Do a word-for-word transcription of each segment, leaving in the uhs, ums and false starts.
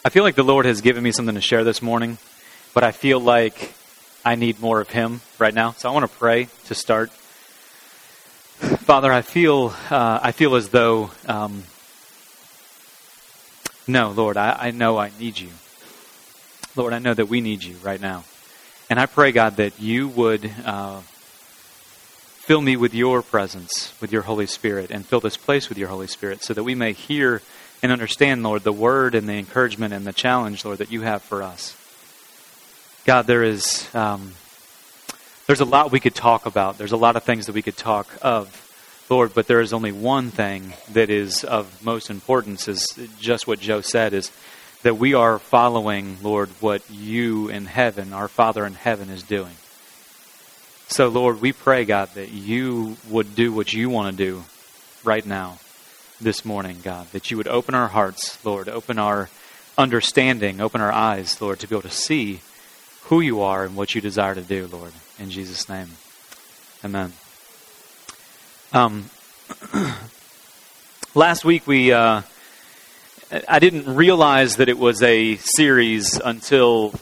I feel like the Lord has given me something to share this morning, but I feel like I need more of Him right now. So I want to pray to start. Father, I feel uh, I feel as though, um, no, Lord, I, I know I need you. Lord, I know that we need you right now. And I pray, God, that you would uh, fill me with your presence, with your Holy Spirit, and fill this place with your Holy Spirit so that we may hear and understand, Lord, the word and the encouragement and the challenge, Lord, that you have for us. God, there is, um, there's a lot we could talk about. There's a lot of things that we could talk of, Lord, but there is only one thing that is of most importance, is just what Joe said, is that we are following, Lord, what you in heaven, our Father in heaven, is doing. So, Lord, we pray, God, that you would do what you want to do right now, this morning, God, that you would open our hearts, Lord, open our understanding, open our eyes, Lord, to be able to see who you are and what you desire to do, Lord. In Jesus' name, amen. Um, last week we, uh, I didn't realize that it was a series until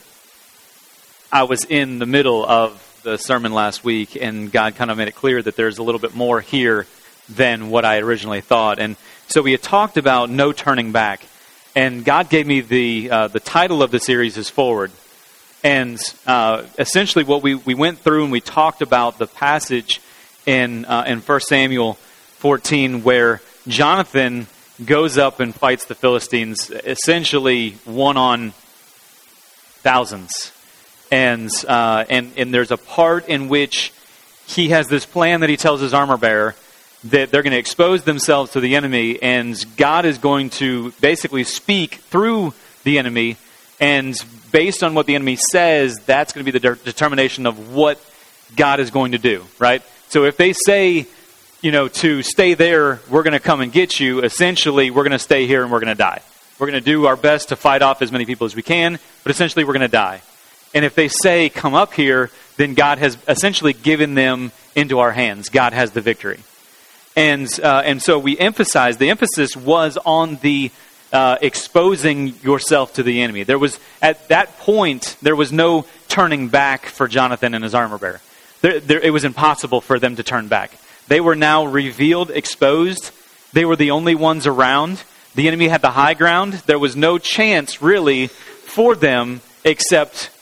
I was in the middle of the sermon last week, and God kind of made it clear that there's a little bit more here than what I originally thought. And so we had talked about no turning back. And God gave me the uh, the title of the series is Forward. And uh, essentially what we, we went through and we talked about the passage in uh, in First Samuel fourteen where Jonathan goes up and fights the Philistines, essentially one on thousands. And uh, and and there's a part in which he has this plan that he tells his armor bearer that they're going to expose themselves to the enemy, and God is going to basically speak through the enemy, and based on what the enemy says, that's going to be the de- determination of what God is going to do, right? So if they say, you know, to stay there, we're going to come and get you, essentially we're going to stay here and we're going to die. We're going to do our best to fight off as many people as we can, but essentially we're going to die. And if they say, come up here, then God has essentially given them into our hands. God has the victory. And uh, and so we emphasize, the emphasis was on the uh, exposing yourself to the enemy. There was, at that point, there was no turning back for Jonathan and his armor bearer. There, there, it was impossible for them to turn back. They were now revealed, exposed. They were the only ones around. The enemy had the high ground. There was no chance, really, for them except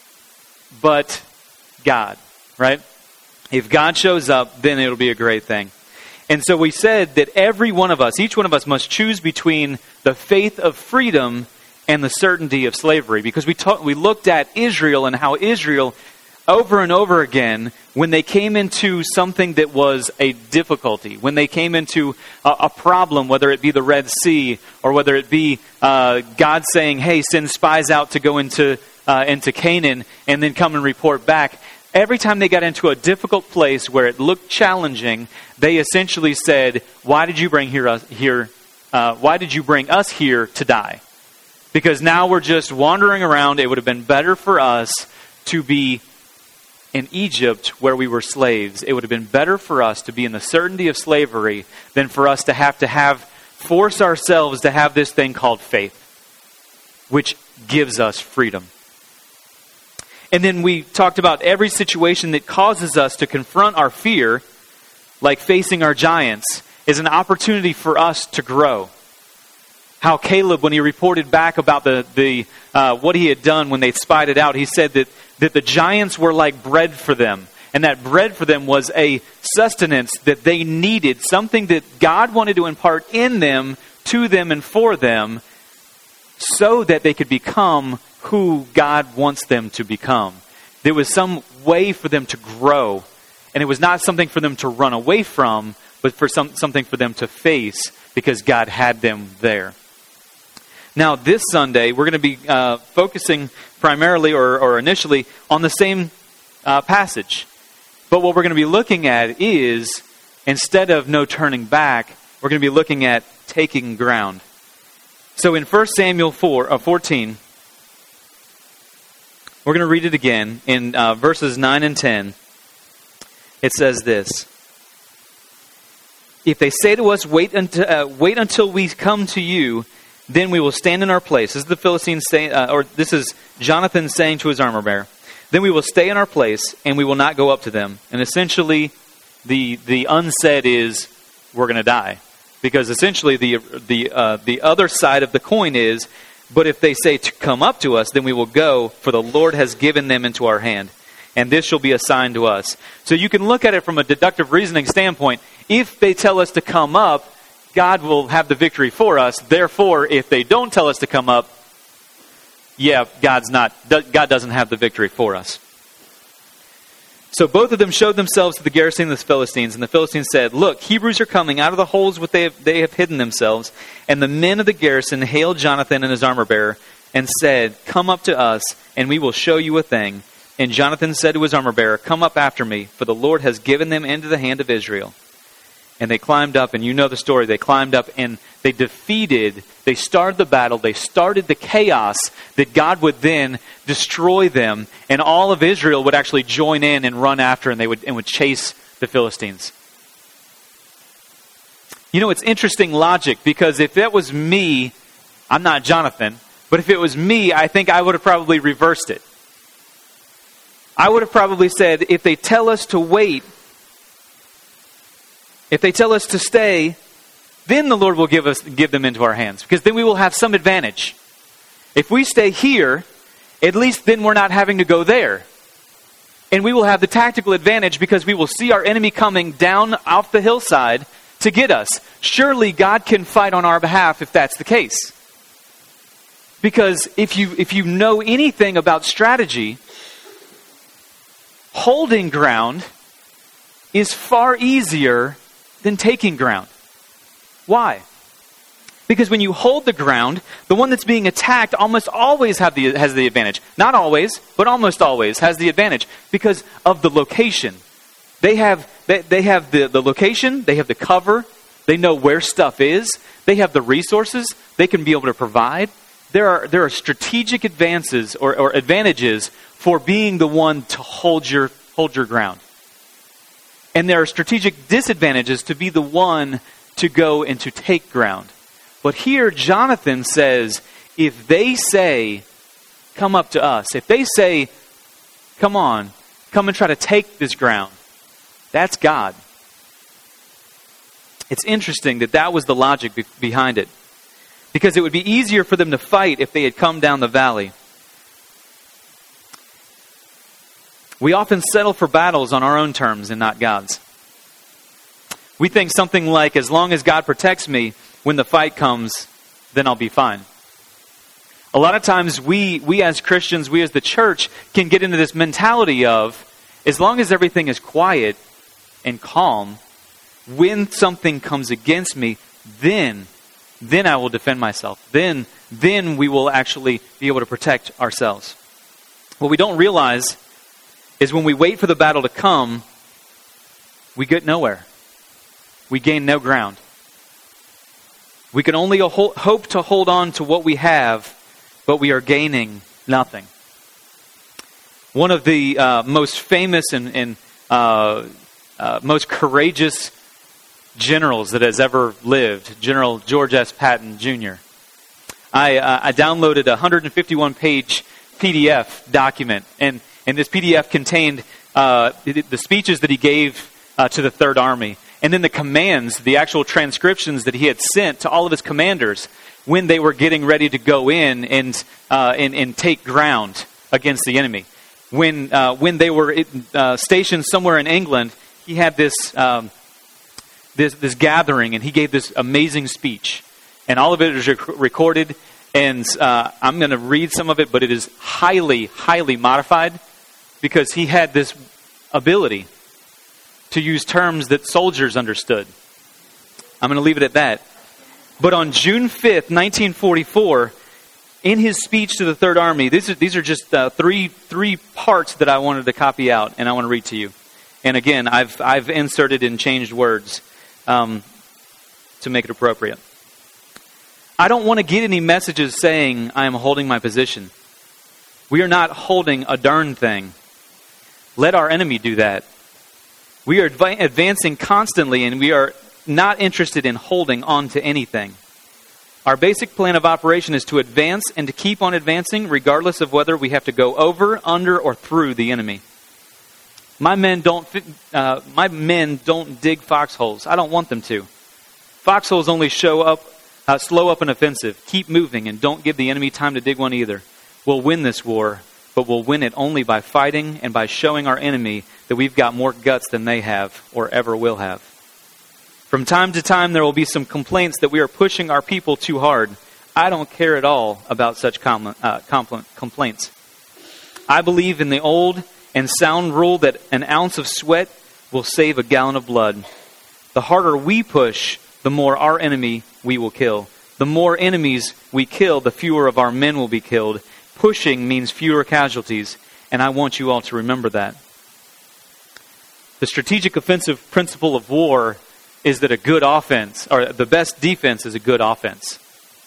but God, right? If God shows up, then it'll be a great thing. And so we said that every one of us, each one of us must choose between the faith of freedom and the certainty of slavery. Because we ta- we looked at Israel and how Israel, over and over again, when they came into something that was a difficulty, when they came into a, a problem, whether it be the Red Sea or whether it be uh, God saying, hey, send spies out to go into, uh, into Canaan and then come and report back. Every time they got into a difficult place where it looked challenging, they essentially said, "Why did you bring here us here? Uh, why did you bring us here to die? Because now we're just wandering around. It would have been better for us to be in Egypt where we were slaves. It would have been better for us to be in the certainty of slavery than for us to have to have force ourselves to have this thing called faith, which gives us freedom." And then we talked about every situation that causes us to confront our fear, like facing our giants, is an opportunity for us to grow. How Caleb, when he reported back about the, the uh, what he had done when they spied it out, he said that, that the giants were like bread for them. And that bread for them was a sustenance that they needed, something that God wanted to impart in them, to them, and for them, so that they could become who God wants them to become. There was some way for them to grow, and it was not something for them to run away from, but for some something for them to face, because God had them there. Now, this Sunday, we're going to be uh, focusing primarily or, or initially on the same uh, passage. But what we're going to be looking at is, instead of no turning back, we're going to be looking at taking ground. So in First Samuel four, uh, fourteen, we're going to read it again in uh, verses nine and ten. It says this: "If they say to us, wait until, uh, wait until we come to you, then we will stand in our place. This is the Philistines saying, uh, or this is Jonathan saying to his armor bearer. Then we will stay in our place, and we will not go up to them. And essentially, the the unsaid is, we're going to die. Because essentially, the the uh, the other side of the coin is, but if they say to come up to us, then we will go, for the Lord has given them into our hand. And this shall be a sign to us. So you can look at it from a deductive reasoning standpoint. If they tell us to come up, God will have the victory for us. Therefore, if they don't tell us to come up, yeah, God's not, God doesn't have the victory for us. So both of them showed themselves to the garrison of the Philistines, and the Philistines said, "Look, Hebrews are coming out of the holes where they have, they have hidden themselves." And the men of the garrison hailed Jonathan and his armor bearer and said, "Come up to us, and we will show you a thing." And Jonathan said to his armor bearer, "Come up after me, for the Lord has given them into the hand of Israel." And they climbed up, and you know the story. They climbed up and they defeated, they started the battle, they started the chaos that God would then destroy them, and all of Israel would actually join in and run after, and they would and would chase the Philistines. You know, it's interesting logic, because if that was me, I'm not Jonathan, but if it was me, I think I would have probably reversed it. I would have probably said, if they tell us to wait, if they tell us to stay, then the Lord will give us give them into our hands, because then we will have some advantage. If we stay here, at least then we're not having to go there. And we will have the tactical advantage, because we will see our enemy coming down off the hillside to get us. Surely God can fight on our behalf if that's the case. Because if you if you know anything about strategy, holding ground is far easier than taking ground. Why? Because when you hold the ground, the one that's being attacked almost always have the, has the advantage. Not always, but almost always has the advantage because of the location. They have they, they have the, the location, they have the cover, they know where stuff is, they have the resources, they can be able to provide. There are there are strategic advances or, or advantages for being the one to hold your hold your ground. And there are strategic disadvantages to be the one to go and to take ground. But here Jonathan says, if they say, come up to us, if they say, come on, come and try to take this ground, that's God. It's interesting that that was the logic be- behind it. Because it would be easier for them to fight if they had come down the valley. We often settle for battles on our own terms and not God's. We think something like, as long as God protects me, when the fight comes, then I'll be fine. A lot of times we, we as Christians, we as the church, can get into this mentality of, as long as everything is quiet and calm, when something comes against me, then, then I will defend myself. Then, then we will actually be able to protect ourselves. What we don't realize is when we wait for the battle to come, we get nowhere. We gain no ground. We can only ho- hope to hold on to what we have, but we are gaining nothing. One of the uh, most famous and, and uh, uh, most courageous generals that has ever lived, General George S. Patton Junior I, uh, I downloaded a one hundred fifty-one page P D F document, and, and this P D F contained uh, the speeches that he gave uh, to the Third Army, and then the commands, the actual transcriptions that he had sent to all of his commanders when they were getting ready to go in and uh, and, and take ground against the enemy. When uh, when they were uh, stationed somewhere in England, he had this, um, this this gathering, and he gave this amazing speech. And all of it is rec- recorded, and uh, I'm going to read some of it, but it is highly, highly modified because he had this ability to use terms that soldiers understood. I'm going to leave it at that. But on June fifth, nineteen forty-four, in his speech to the Third Army, these are, these are just uh, three three parts that I wanted to copy out, and I want to read to you. And again, I've I've inserted and changed words um, to make it appropriate. I don't want to get any messages saying I am holding my position. We are not holding a darn thing. Let our enemy do that. We are adv- advancing constantly, and we are not interested in holding on to anything. Our basic plan of operation is to advance and to keep on advancing regardless of whether we have to go over, under, or through the enemy. My men don't uh, my men don't dig foxholes. I don't want them to. Foxholes only show up, uh, slow up an offensive. Keep moving and don't give the enemy time to dig one either. We'll win this war, but we'll win it only by fighting and by showing our enemy that we've got more guts than they have or ever will have. From time to time, there will be some complaints that we are pushing our people too hard. I don't care at all about such com- uh, compl- complaints. I believe in the old and sound rule that an ounce of sweat will save a gallon of blood. The harder we push, the more our enemy we will kill. The more enemies we kill, the fewer of our men will be killed. Pushing means fewer casualties, and I want you all to remember that. The strategic offensive principle of war is that a good offense, or the best defense is a good offense.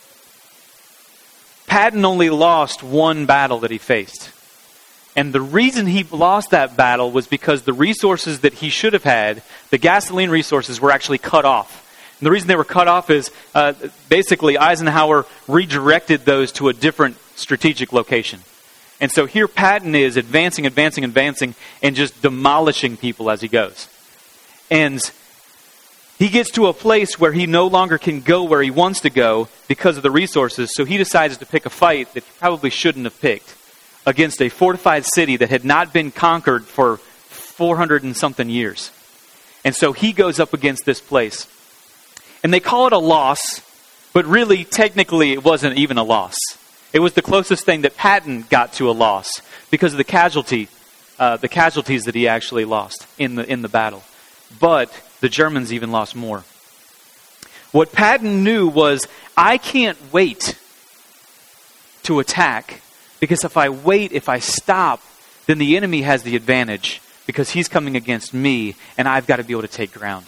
Patton only lost one battle that he faced. And the reason he lost that battle was because the resources that he should have had, the gasoline resources, were actually cut off. And the reason they were cut off is uh, basically Eisenhower redirected those to a different strategic location. And so here Patton is advancing, advancing, advancing, and just demolishing people as he goes. And he gets to a place where he no longer can go where he wants to go because of the resources, so he decides to pick a fight that he probably shouldn't have picked against a fortified city that had not been conquered for four hundred and something years. And so he goes up against this place. And they call it a loss, but really, technically, it wasn't even a loss. It was the closest thing that Patton got to a loss because of the casualty, uh, the casualties that he actually lost in the in the battle. But the Germans even lost more. What Patton knew was, I can't wait to attack, because if I wait, if I stop, then the enemy has the advantage because he's coming against me and I've got to be able to take ground.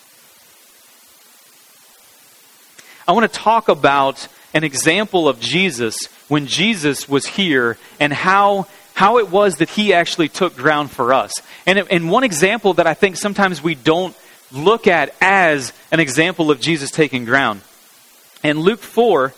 I want to talk about an example of Jesus when Jesus was here and how how it was that he actually took ground for us. And, and one example that I think sometimes we don't look at as an example of Jesus taking ground. In Luke four,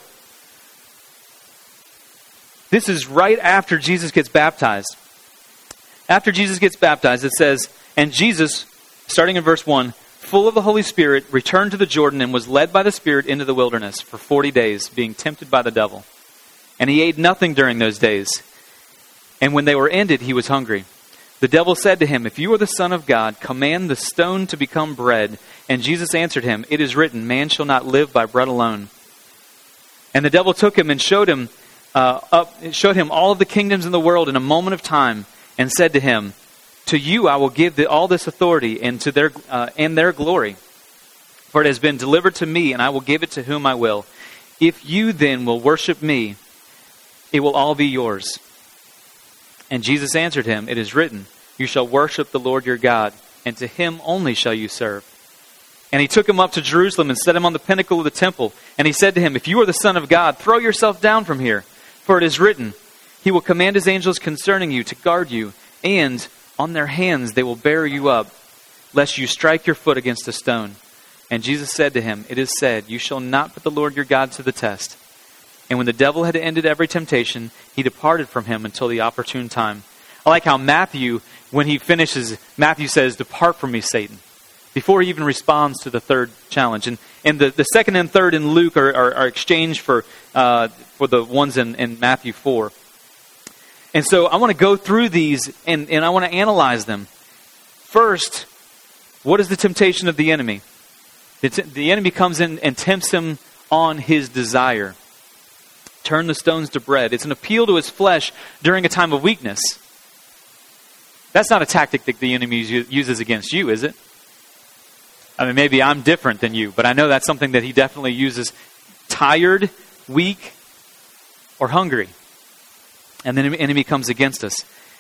this is right after Jesus gets baptized. After Jesus gets baptized, it says, and Jesus, starting in verse one, full of the Holy Spirit, returned to the Jordan and was led by the Spirit into the wilderness for forty days, being tempted by the devil. And he ate nothing during those days. And when they were ended, he was hungry. The devil said to him, if you are the Son of God, command the stone to become bread. And Jesus answered him, it is written, man shall not live by bread alone. And the devil took him and showed him uh, up, showed him all of the kingdoms in the world in a moment of time, and said to him, to you I will give the, all this authority and to their uh, and their glory. For it has been delivered to me, and I will give it to whom I will. If you then will worship me, it will all be yours. And Jesus answered him, it is written, you shall worship the Lord your God, and to him only shall you serve. And he took him up to Jerusalem and set him on the pinnacle of the temple. And he said to him, if you are the Son of God, throw yourself down from here. For it is written, he will command his angels concerning you to guard you, and on their hands they will bear you up, lest you strike your foot against a stone. And Jesus said to him, it is said, you shall not put the Lord your God to the test. And when the devil had ended every temptation, he departed from him until the opportune time. I like how Matthew, when he finishes, Matthew says, depart from me, Satan, before he even responds to the third challenge. And, and the, the second and third in Luke are, are, are exchanged for, uh, for the ones in, in Matthew four. And so I want to go through these and, and I want to analyze them. First, what is the temptation of the enemy? The, t- the enemy comes in and tempts him on his desire. Turn the stones to bread. It's an appeal to his flesh during a time of weakness. That's not a tactic that the enemy uses against you, is it? I mean, maybe I'm different than you, but I know that's something that he definitely uses. Tired, weak, or hungry. And then the enemy comes against us.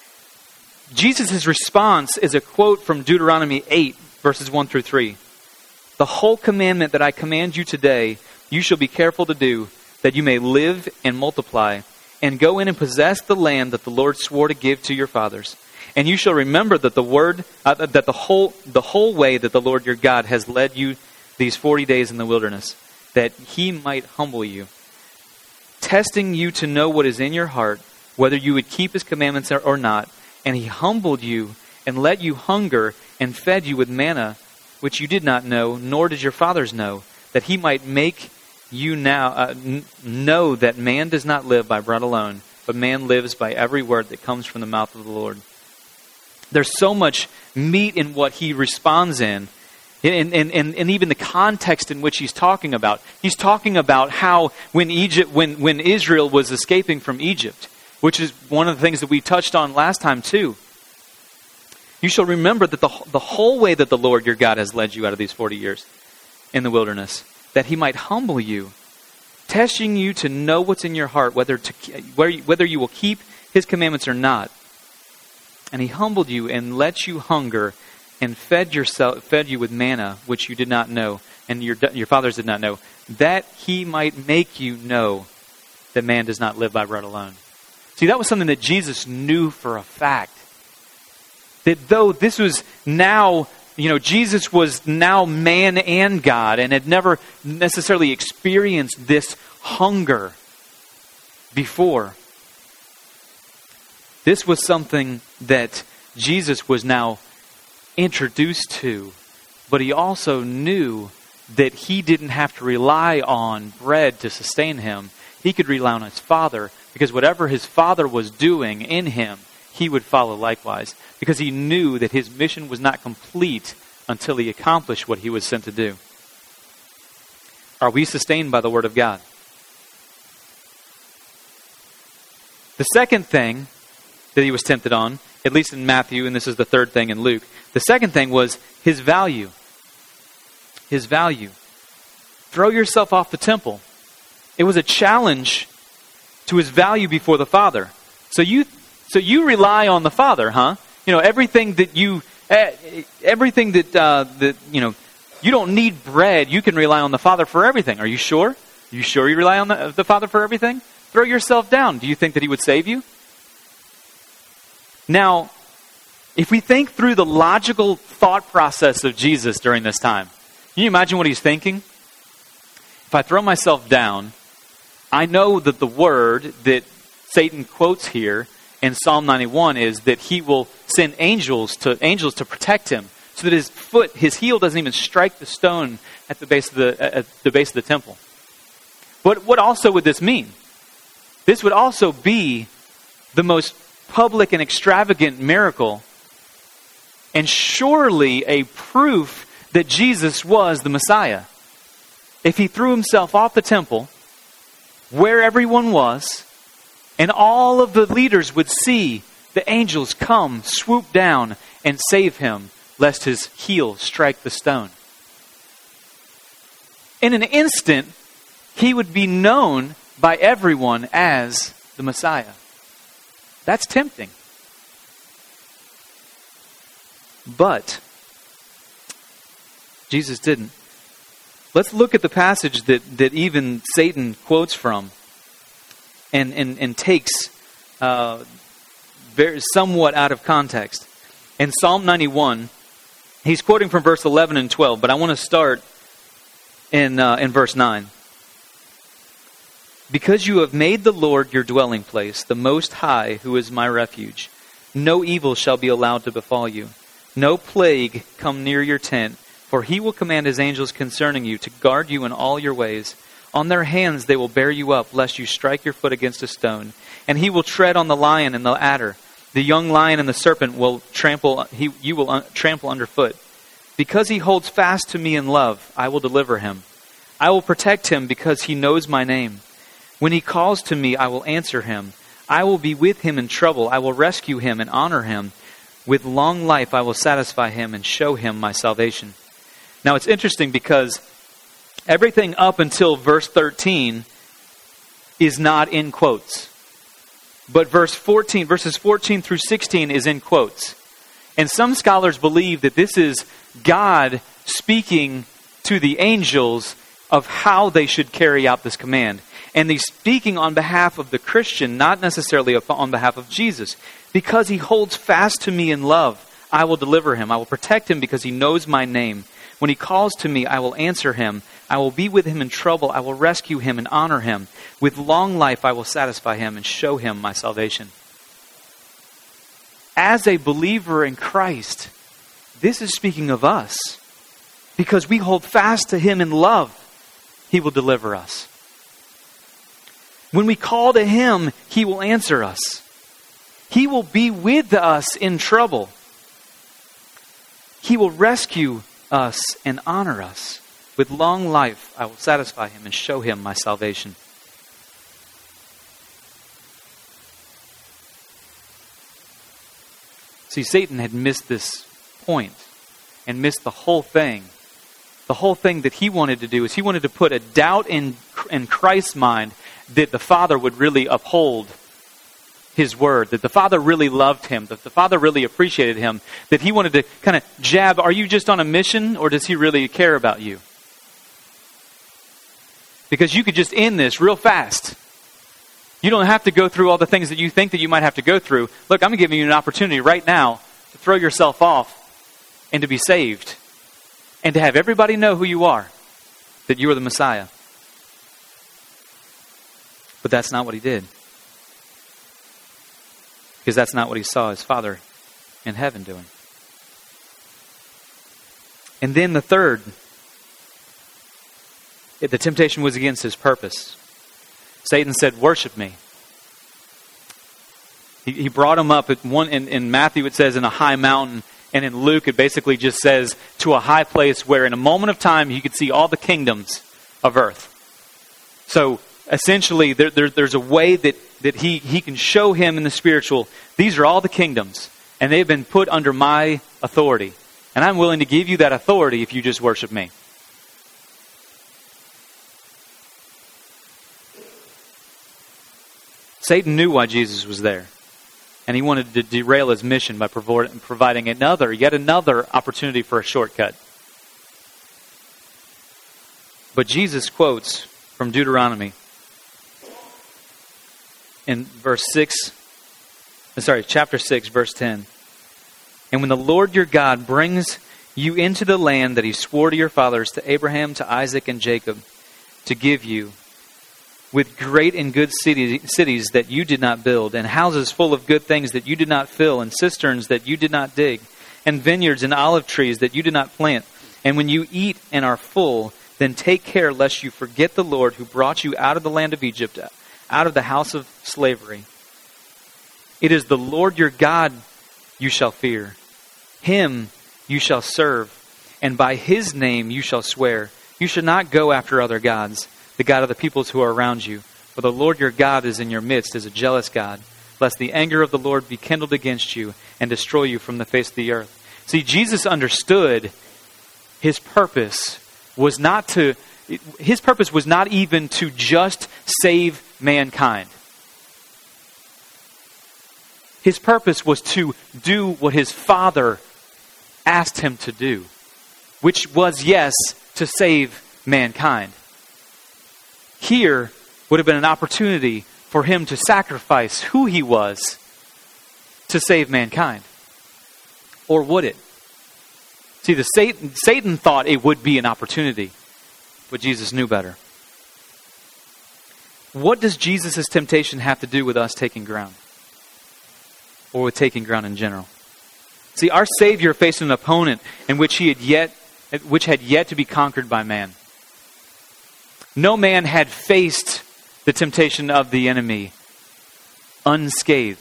Jesus' response is a quote from Deuteronomy eight, verses one through three. The whole commandment that I command you today, you shall be careful to do, that you may live and multiply, and go in and possess the land that the Lord swore to give to your fathers. And you shall remember that the word, uh, that the whole the whole way that the Lord your God has led you these forty days in the wilderness, that he might humble you, testing you to know what is in your heart, whether you would keep his commandments or not. And he humbled you and let you hunger and fed you with manna, which you did not know, nor did your fathers know, that he might make you now uh, n- know that man does not live by bread alone, but man lives by every word that comes from the mouth of the Lord. There's so much meat in what he responds in, and, and, and, and even the context in which he's talking about. He's talking about how when Egypt, when, when Israel was escaping from Egypt, which is one of the things that we touched on last time too. You shall remember that the, the whole way that the Lord your God has led you out of these forty years in the wilderness, that he might humble you, testing you to know what's in your heart, whether to whether you will keep his commandments or not. And he humbled you and let you hunger and fed yourself fed you with manna, which you did not know, and your your fathers did not know, that he might make you know that man does not live by bread alone. See, that was something that Jesus knew for a fact. That though this was now, you know, Jesus was now man and God and had never necessarily experienced this hunger before. This was something that Jesus was now introduced to, but he also knew that he didn't have to rely on bread to sustain him. He could rely on his Father, because whatever his Father was doing in him, he would follow likewise, because he knew that his mission was not complete until he accomplished what he was sent to do. Are we sustained by the Word of God? The second thing that he was tempted on, at least in Matthew, and this is the third thing in Luke, the second thing was his value. His value. Throw yourself off the temple. It was a challenge to his value before the Father. So you so you rely on the Father, huh? You know, everything that you everything that uh, that you know, you don't need bread. You can rely on the Father for everything. Are you sure? Are you sure you rely on the, the Father for everything? Throw yourself down. Do you think that he would save you? Now, if we think through the logical thought process of Jesus during this time, can you imagine what he's thinking? If I throw myself down, I know that the word that Satan quotes here in Psalm ninety-one is that he will send angels to angels to protect him, so that his foot, his heel doesn't even strike the stone at the base of the at the base of the temple. But what also would this mean? This would also be the most public and extravagant miracle, and surely a proof that Jesus was the Messiah. If he threw himself off the temple, where everyone was, and all of the leaders would see the angels come, swoop down, and save him, lest his heel strike the stone. In an instant, he would be known by everyone as the Messiah. That's tempting. But Jesus didn't. Let's look at the passage that, that even Satan quotes from and, and, and takes uh, very, somewhat out of context. In Psalm ninety-one, he's quoting from verse eleven and twelve, but I want to start in, uh, in verse nine. Because you have made the Lord your dwelling place, the Most High, who is my refuge, no evil shall be allowed to befall you. No plague come near your tent, for he will command his angels concerning you to guard you in all your ways. On their hands they will bear you up, lest you strike your foot against a stone. And he will tread on the lion and the adder. The young lion and the serpent will trample. He, you will un, trample underfoot. Because he holds fast to me in love, I will deliver him. I will protect him because he knows my name. When he calls to me, I will answer him. I will be with him in trouble. I will rescue him and honor him. With long life I will satisfy him and show him my salvation. Now it's interesting because everything up until verse thirteen is not in quotes. But verse fourteen, verses fourteen through sixteen is in quotes. And some scholars believe that this is God speaking to the angels of how they should carry out this command. And he's speaking on behalf of the Christian, not necessarily on behalf of Jesus. Because he holds fast to me in love, I will deliver him. I will protect him because he knows my name. When he calls to me, I will answer him. I will be with him in trouble. I will rescue him and honor him. With long life I will satisfy him and show him my salvation. As a believer in Christ, this is speaking of us. Because we hold fast to him in love, he will deliver us. When we call to him, he will answer us. He will be with us in trouble. He will rescue us and honor us. With long life, I will satisfy him and show him my salvation. See, Satan had missed this point and missed the whole thing. The whole thing that he wanted to do is he wanted to put a doubt in, in Christ's mind that the Father would really uphold his word, that the Father really loved him, that the Father really appreciated him, that he wanted to kind of jab, are you just on a mission or does he really care about you? Because you could just end this real fast. You don't have to go through all the things that you think that you might have to go through. Look, I'm giving you an opportunity right now to throw yourself off and to be saved. And to have everybody know who you are, that you are the Messiah. But that's not what he did. Because that's not what he saw his Father in heaven doing. And then the third, the temptation was against his purpose. Satan said, worship me. He, he brought him up at one in, in Matthew it says in a high mountain. And in Luke, it basically just says to a high place where in a moment of time, you could see all the kingdoms of earth. So essentially, there, there, there's a way that, that he, he can show him in the spiritual, these are all the kingdoms, and they've been put under my authority. And I'm willing to give you that authority if you just worship me. Satan knew why Jesus was there. And he wanted to derail his mission by providing another, yet another opportunity for a shortcut. But Jesus quotes from Deuteronomy in verse six, sorry, chapter six, verse ten. And when the Lord your God brings you into the land that he swore to your fathers, to Abraham, to Isaac, and Jacob, to give you, with great and good cities, cities that you did not build, and houses full of good things that you did not fill, and cisterns that you did not dig, and vineyards and olive trees that you did not plant. And when you eat and are full, then take care lest you forget the Lord who brought you out of the land of Egypt, out of the house of slavery. It is the Lord your God you shall fear. Him you shall serve, and by his name you shall swear. You shall not go after other gods, the God of the peoples who are around you. For the Lord your God is in your midst as a jealous God, lest the anger of the Lord be kindled against you and destroy you from the face of the earth. See, Jesus understood his purpose was not to, his purpose was not even to just save mankind. His purpose was to do what his Father asked him to do, which was, yes, to save mankind. Here would have been an opportunity for him to sacrifice who he was to save mankind. Or would it? See, the Satan, Satan thought it would be an opportunity, but Jesus knew better. What does Jesus' temptation have to do with us taking ground? Or with taking ground in general? See, our Savior faced an opponent in which he had yet, which had yet to be conquered by man. No man had faced the temptation of the enemy unscathed.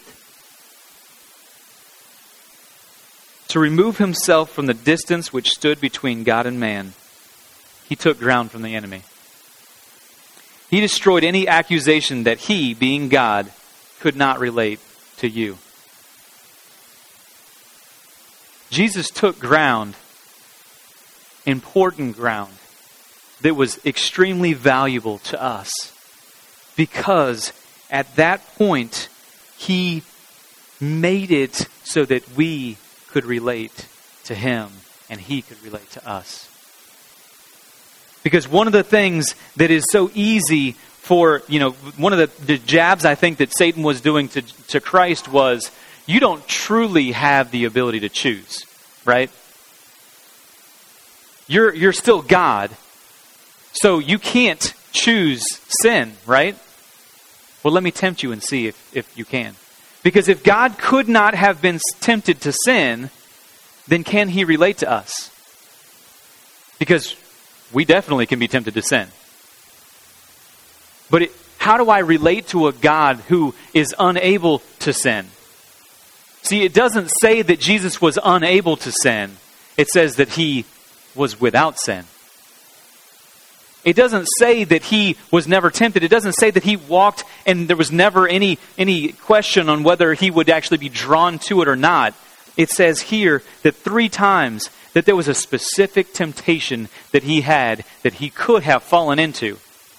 To remove himself from the distance which stood between God and man, he took ground from the enemy. He destroyed any accusation that he, being God, could not relate to you. Jesus took ground, important ground, that was extremely valuable to us, because at that point he made it so that we could relate to him and he could relate to us. Because one of the things that is so easy for, you know, one of the, the jabs I think that Satan was doing to, to Christ was, you don't truly have the ability to choose, right? You're, you're still God. So you can't choose sin, right? Well, let me tempt you and see if, if you can. Because if God could not have been tempted to sin, then can he relate to us? Because we definitely can be tempted to sin. But it, how do I relate to a God who is unable to sin? See, it doesn't say that Jesus was unable to sin. It says that he was without sin. It doesn't say that he was never tempted. It doesn't say that he walked and there was never any, any question on whether he would actually be drawn to it or not. It says here that three times that there was a specific temptation that he had that he could have fallen into.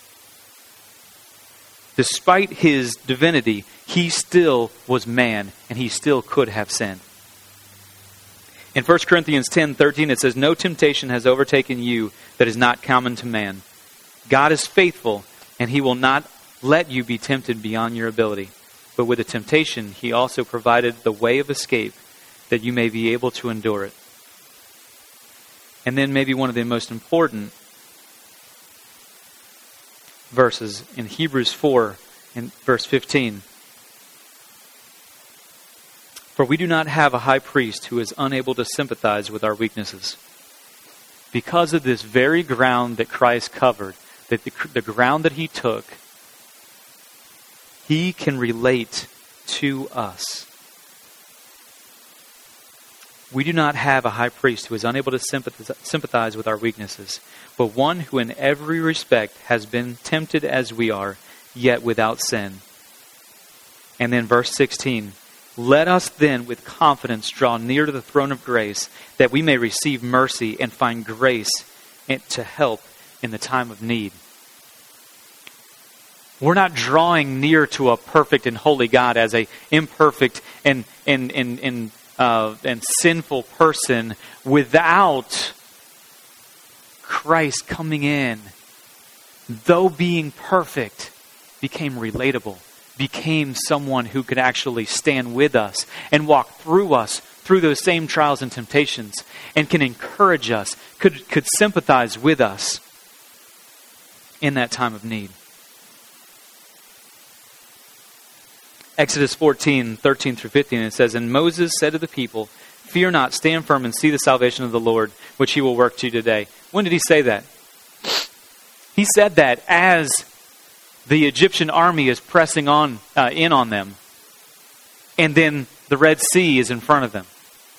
Despite his divinity, he still was man and he still could have sinned. In First Corinthians ten thirteen, it says, "No temptation has overtaken you that is not common to man. God is faithful, and he will not let you be tempted beyond your ability. But with the temptation, he also provided the way of escape that you may be able to endure it." And then maybe one of the most important verses in Hebrews four, in verse fifteen. "For we do not have a high priest who is unable to sympathize with our weaknesses." Because of this very ground that Christ covered, that the, the ground that he took, he can relate to us. We do not have a high priest who is unable to sympathize, sympathize with our weaknesses, but one who in every respect has been tempted as we are, yet without sin. And then verse sixteen, "Let us then with confidence draw near to the throne of grace, that we may receive mercy and find grace to help in the time of need." We're not drawing near to a perfect and holy God as a imperfect and and and and, uh, and sinful person without Christ coming in, though being perfect, became relatable, became someone who could actually stand with us and walk through us through those same trials and temptations, and can encourage us, could could sympathize with us in that time of need. Exodus fourteen, thirteen through fifteen, it says, "And Moses said to the people, 'Fear not, stand firm and see the salvation of the Lord, which he will work to you today.'" When did he say that? He said that as the Egyptian army is pressing on uh, in on them, and then the Red Sea is in front of them.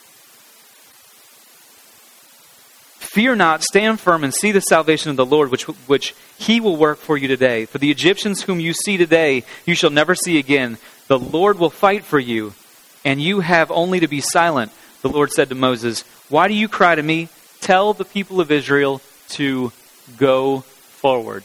"Fear not, stand firm and see the salvation of the Lord, which which he will work for you today. For the Egyptians whom you see today, you shall never see again. The Lord will fight for you, and you have only to be silent." The Lord said to Moses, "Why do you cry to me? Tell the people of Israel to go forward."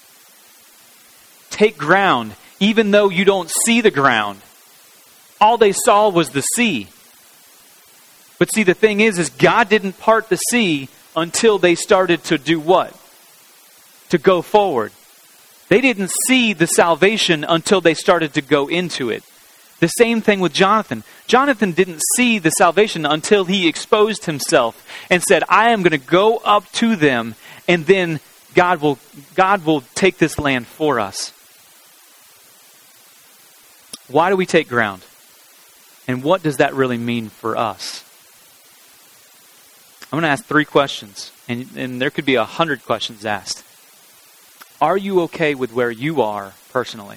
Take ground, even though you don't see the ground. All they saw was the sea. But see, the thing is, is God didn't part the sea until they started to do what? To go forward. They didn't see the salvation until they started to go into it. The same thing with Jonathan. Jonathan didn't see the salvation until he exposed himself and said, "I am going to go up to them, and then God will God will take this land for us." Why do we take ground? And what does that really mean for us? I'm going to ask three questions, and, and there could be a hundred questions asked. Are you okay with where you are personally?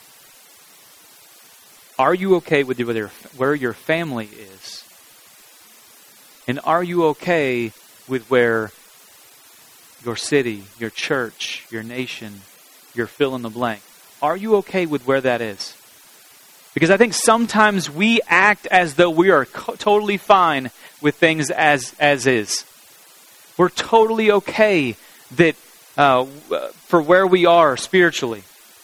Are you okay with where your, where your family is? And are you okay with where your city, your church, your nation, your fill in the blank? Are you okay with where that is? Because I think sometimes we act as though we are co- totally fine with things as as is. We're totally okay that uh, for where we are spiritually.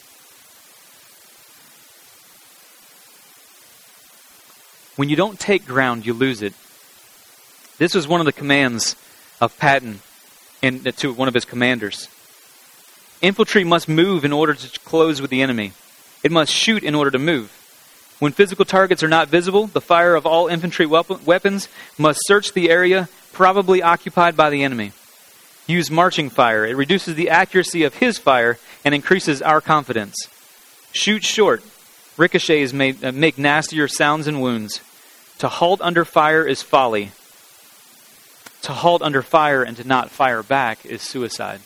When you don't take ground, you lose it. This was one of the commands of Patton in, to one of his commanders. Infantry must move in order to close with the enemy. It must shoot in order to move. When physical targets are not visible, the fire of all infantry weapons must search the area probably occupied by the enemy. use marching fire. It reduces the accuracy of his fire and increases our confidence. Shoot short. Ricochets may, uh, make nastier sounds and wounds. To halt under fire is folly. To halt under fire and to not fire back is suicide.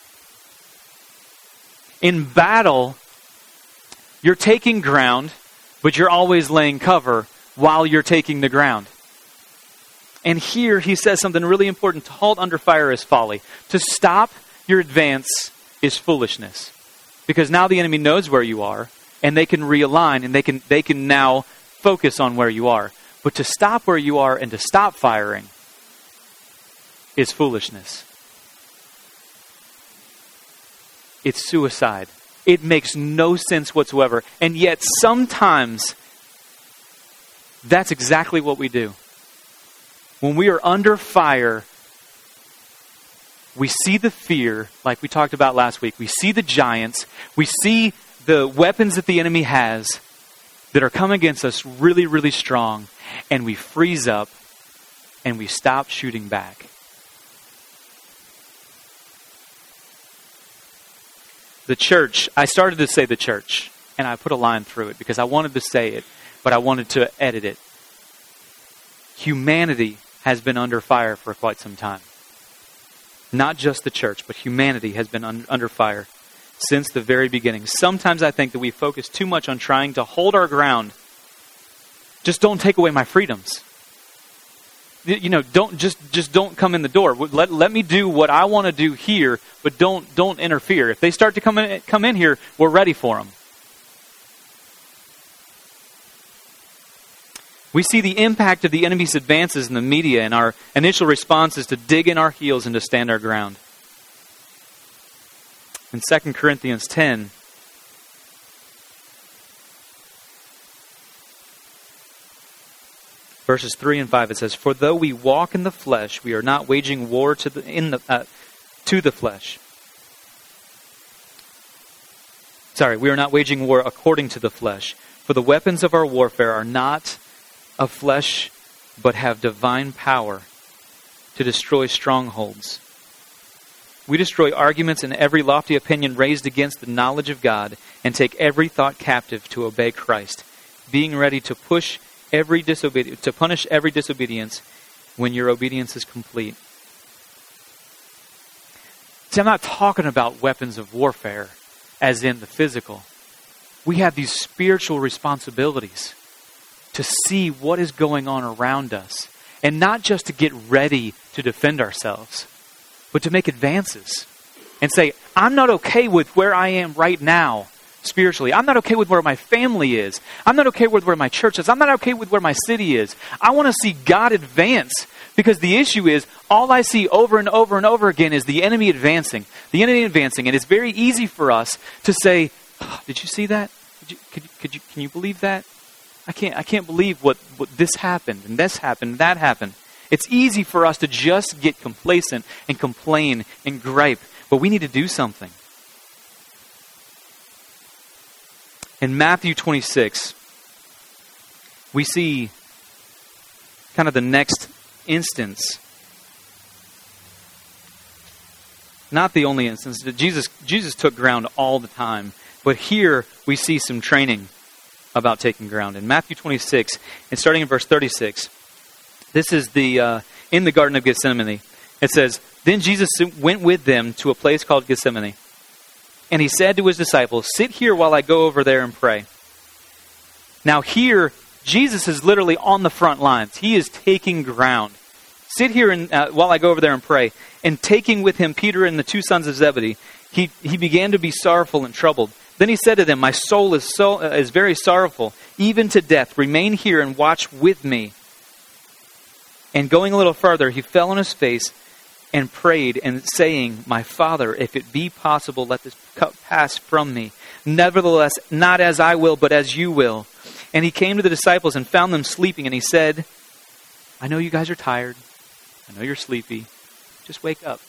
In battle, you're taking ground, but you're always laying cover while you're taking the ground. And here he says something really important. To halt under fire is folly. To stop your advance is foolishness. Because now the enemy knows where you are, and they can realign, and they can they can now focus on where you are. But to stop where you are and to stop firing is foolishness. It's suicide. It makes no sense whatsoever. And yet sometimes that's exactly what we do. When we are under fire, we see the fear, like we talked about last week. We see the giants. We see the weapons that the enemy has that are coming against us really, really strong. And we freeze up and we stop shooting back. The church, I started to say the church, and I put a line through it because I wanted to say it, but I wanted to edit it. Humanity has been under fire for quite some time. Not just the church, but humanity has been un- under fire since the very beginning. Sometimes I think that we focus too much on trying to hold our ground. Just don't take away my freedoms. You know, don't just just don't come in the door. Let let me do what I want to do here, but don't don't interfere. If they start to come in come in here, we're ready for them. We see the impact of the enemy's advances in the media, and our initial response is to dig in our heels and to stand our ground. In Second Corinthians ten, verses three and five, it says, "For though we walk in the flesh, we are not waging war to the in the uh, to the flesh. Sorry, we are not waging war according to the flesh. For the weapons of our warfare are not of flesh, but have divine power to destroy strongholds. We destroy arguments and every lofty opinion raised against the knowledge of God, and take every thought captive to obey Christ, being ready to push every disobedience, to punish every disobedience when your obedience is complete." See, I'm not talking about weapons of warfare as in the physical. We have these spiritual responsibilities to see what is going on around us, and not just to get ready to defend ourselves, but to make advances and say, I'm not okay with where I am right now spiritually. I'm not okay with where my family is. I'm not okay with where my church is. I'm not okay with where my city is. I want to see God advance, because the issue is all I see over and over and over again is the enemy advancing, the enemy advancing. And it's very easy for us to say, oh, did you see that? Did you, could, you, could you, can you believe that? I can't, I can't believe what, what this happened and this happened and that happened. It's easy for us to just get complacent and complain and gripe, but we need to do something. In Matthew twenty-six, we see kind of the next instance. Not the only instance. Jesus, Jesus took ground all the time, but here we see some training about taking ground. In Matthew twenty-six, and starting in verse thirty-six, this is the uh, in the Garden of Gethsemane. It says, "Then Jesus went with them to a place called Gethsemane, and he said to his disciples, 'Sit here while I go over there and pray.'" Now here, Jesus is literally on the front lines. He is taking ground. "Sit here and, uh, while I go over there and pray." And taking with him Peter and the two sons of Zebedee, he, he began to be sorrowful and troubled. Then he said to them, "My soul is so uh, is very sorrowful, even to death. Remain here and watch with me." And going a little farther, he fell on his face and prayed, and saying, "My Father, if it be possible, let this cup pass from me. Nevertheless, not as I will, but as you will." And he came to the disciples and found them sleeping, and he said, "I know you guys are tired. I know you're sleepy. Just wake up.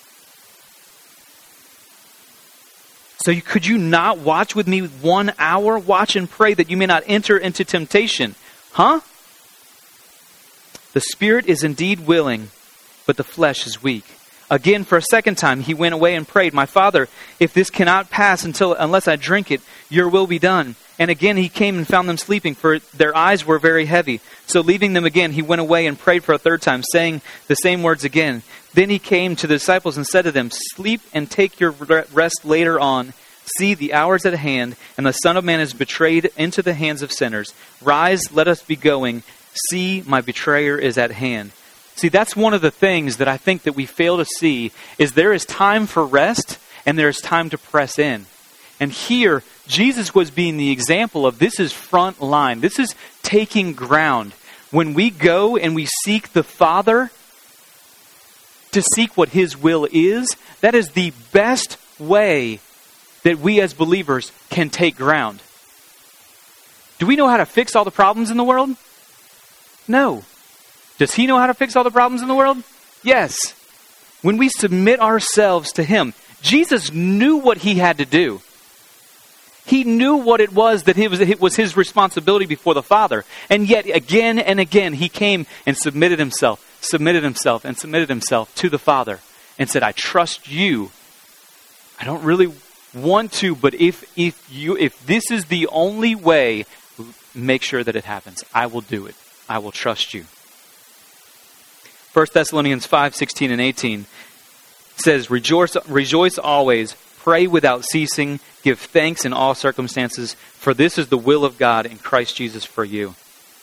So you, could you not watch with me one hour? Watch and pray that you may not enter into temptation." Huh? "The spirit is indeed willing, but the flesh is weak. Again, for a second time, he went away and prayed, "My Father, if this cannot pass until unless I drink it, your will be done." And again he came and found them sleeping, for their eyes were very heavy. So leaving them again, he went away and prayed for a third time, saying the same words again. Then he came to the disciples and said to them, "Sleep and take your rest later on. See, the hour is at hand, and the Son of Man is betrayed into the hands of sinners. Rise, let us be going. See, my betrayer is at hand." See, that's one of the things that I think that we fail to see, is there is time for rest and there is time to press in. And here, Jesus was being the example of this is front line. This is taking ground. When we go and we seek the Father to seek what His will is, that is the best way that we as believers can take ground. Do we know how to fix all the problems in the world? No. Does He know how to fix all the problems in the world? Yes. When we submit ourselves to Him, Jesus knew what He had to do. He knew what it was that it was, it was His responsibility before the Father. And yet again and again He came and submitted Himself, submitted Himself, and submitted Himself to the Father and said, "I trust you. I don't really want to, but if if you if this is the only way, make sure that it happens. I will do it. I will trust you." First Thessalonians five, sixteen and eighteen says, Rejoice, rejoice always, pray without ceasing, give thanks in all circumstances, for this is the will of God in Christ Jesus for you.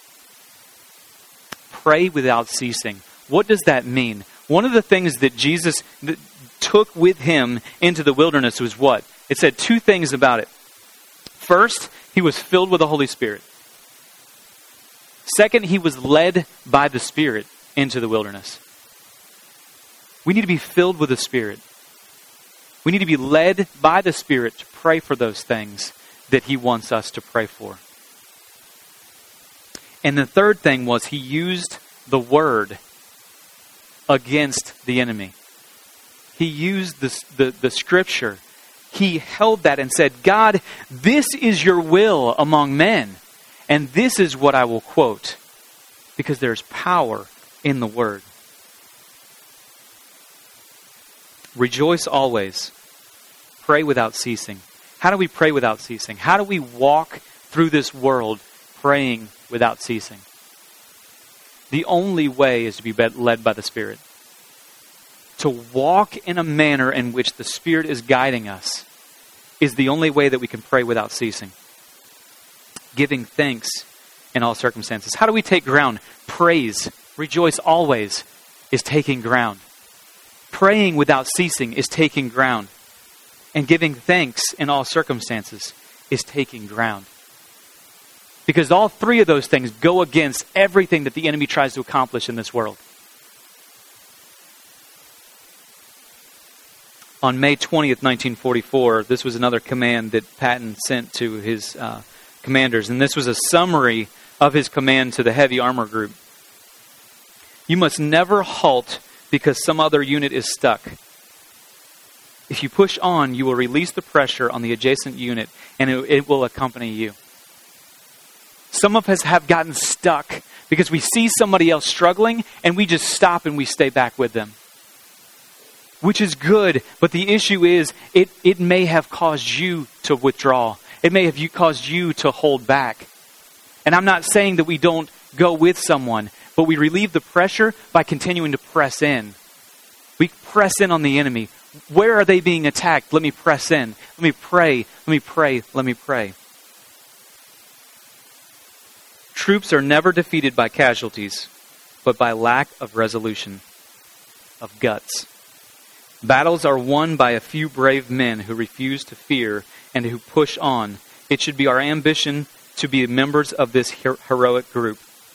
Pray without ceasing. What does that mean? One of the things that Jesus took with Him into the wilderness was what? It said two things about it. First, He was filled with the Holy Spirit. Second, He was led by the Spirit into the wilderness. We need to be filled with the Spirit. We need to be led by the Spirit to pray for those things that He wants us to pray for. And the third thing was He used the Word against the enemy. He used the, the, the Scripture. He held that and said, "God, this is your will among men, and this is what I will quote," because there's power in the Word. Rejoice always. Pray without ceasing. How do we pray without ceasing? How do we walk through this world praying without ceasing? The only way is to be led by the Spirit. To walk in a manner in which the Spirit is guiding us is the only way that we can pray without ceasing. Giving thanks in all circumstances. How do we take ground? Praise. Rejoice always is taking ground. Praying without ceasing is taking ground. And giving thanks in all circumstances is taking ground. Because all three of those things go against everything that the enemy tries to accomplish in this world. On May twentieth, nineteen forty-four, this was another command that Patton sent to his uh, commanders. And this was a summary of his command to the heavy armor group. You must never halt because some other unit is stuck. If you push on, you will release the pressure on the adjacent unit, and it, it will accompany you. Some of us have gotten stuck because we see somebody else struggling, and we just stop and we stay back with them. Which is good, but the issue is it, it may have caused you to withdraw. It may have you caused you to hold back. And I'm not saying that we don't go with someone, but we relieve the pressure by continuing to press in. We press in on the enemy. Where are they being attacked? Let me press in. Let me pray. Let me pray. Let me pray. Troops are never defeated by casualties, but by lack of resolution, of guts. Battles are won by a few brave men who refuse to fear and who push on. It should be our ambition to be members of this her- heroic group.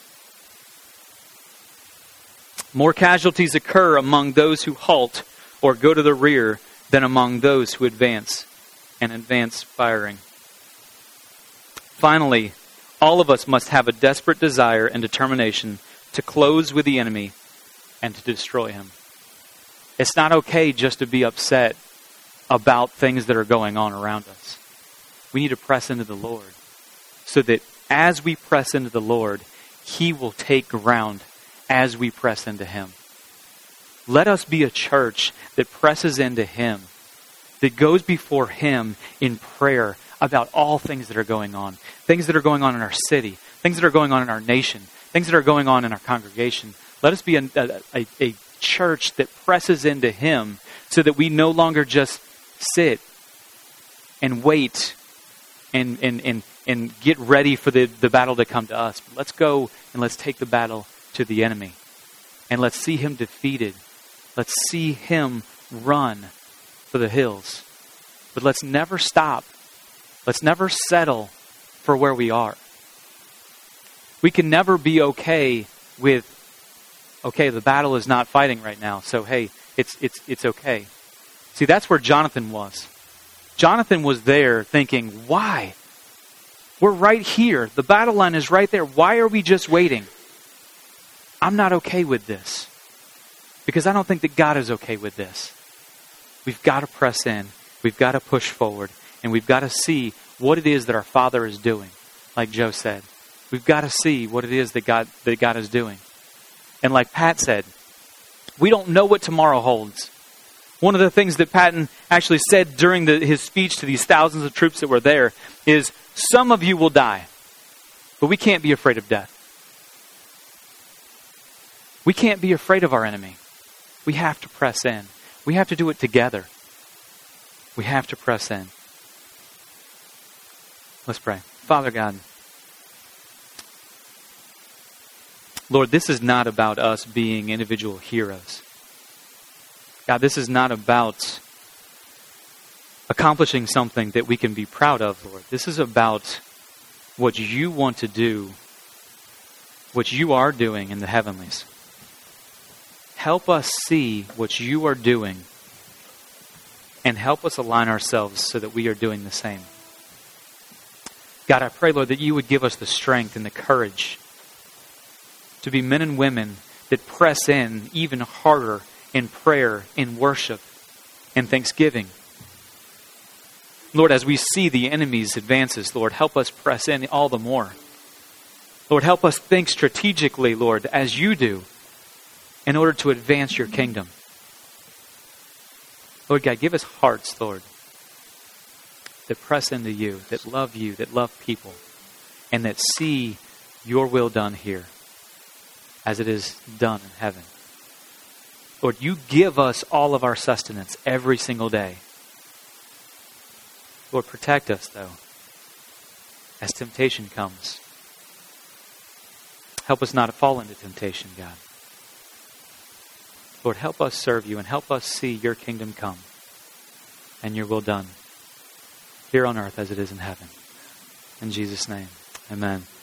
More casualties occur among those who halt or go to the rear than among those who advance and advance firing. Finally, all of us must have a desperate desire and determination to close with the enemy and to destroy him. It's not okay just to be upset about things that are going on around us. We need to press into the Lord so that as we press into the Lord, He will take ground as we press into Him. Let us be a church that presses into him, that goes before him in prayer about all things that are going on. Things that are going on in our city, things that are going on in our nation, things that are going on in our congregation. Let us be a, a, a church that presses into him so that we no longer just sit and wait and and and, and get ready for the, the battle to come to us. But let's go and let's take the battle to the enemy. And let's see him defeated. Let's see him run for the hills. But let's never stop. Let's never settle for where we are. We can never be okay with, okay, the battle is not fighting right now, so hey, it's it's it's okay. See, that's where Jonathan was. Jonathan was there thinking, why? We're right here. The battle line is right there. Why are we just waiting? I'm not okay with this. Because I don't think that God is okay with this. We've got to press in. We've got to push forward. And we've got to see what it is that our Father is doing. Like Joe said. We've got to see what it is that God, that God is doing. And like Pat said, we don't know what tomorrow holds. One of the things that Patton actually said during the, his speech to these thousands of troops that were there is, some of you will die, but we can't be afraid of death. We can't be afraid of our enemy. We have to press in. We have to do it together. We have to press in. Let's pray. Father God, Lord, this is not about us being individual heroes. God, this is not about accomplishing something that we can be proud of, Lord. This is about what you want to do, what you are doing in the heavenlies. Help us see what you are doing and help us align ourselves so that we are doing the same. God, I pray, Lord, that you would give us the strength and the courage to be men and women that press in even harder in prayer, in worship, in thanksgiving. Lord, as we see the enemy's advances, Lord, help us press in all the more. Lord, help us think strategically, Lord, as you do, in order to advance your kingdom. Lord God, give us hearts, Lord, that press into you, that love you, that love people, and that see your will done here as it is done in heaven. Lord, you give us all of our sustenance every single day. Lord, protect us, though, as temptation comes. Help us not to fall into temptation, God. Lord, help us serve you and help us see your kingdom come and your will done here on earth as it is in heaven. In Jesus' name, amen.